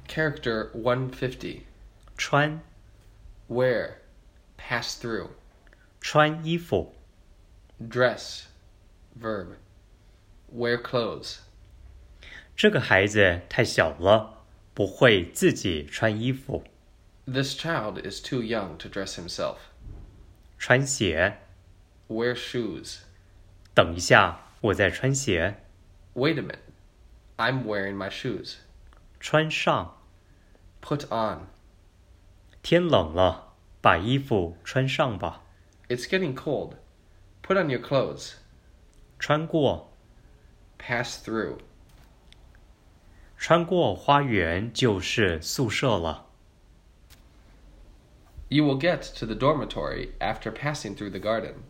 Character 150. 穿 Wear. Pass through. 穿衣服 Dress. Verb. Wear clothes. 这个孩子太小了，不会自己穿衣服。 This child is too young to dress himself. 穿鞋 Wear shoes. 等一下，我在穿鞋。 Wait a minute. I'm wearing my shoes. 穿上 Put on. 天冷了，把衣服穿上吧。 It's getting cold. Put on your clothes. 穿过 Pass through. 穿过花园就是宿舍了。 You will get to the dormitory after passing through the garden.